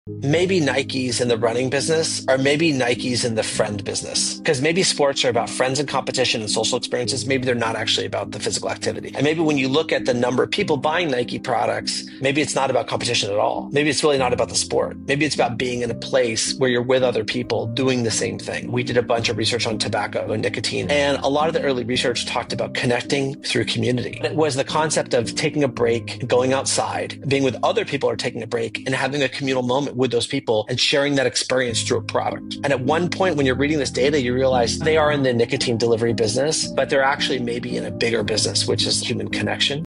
Maybe Nike's in the running business, or maybe Nike's in the friend business. Because maybe sports are about friends and competition and social experiences. Maybe they're not actually about the physical activity. And maybe when you look at the number of people buying Nike products, maybe it's not about competition at all. Maybe it's really not about the sport. Maybe it's about being in a place where you're with other people doing the same thing. We did a bunch of research on tobacco and nicotine, and a lot of the early research talked about connecting through community. It was the concept of taking a break, going outside, being with other people who are taking a break, and having a communal moment with those people and sharing that experience through a product. And at one point, when you're reading this data, you realize they are in the nicotine delivery business, but they're actually maybe in a bigger business, which is human connection.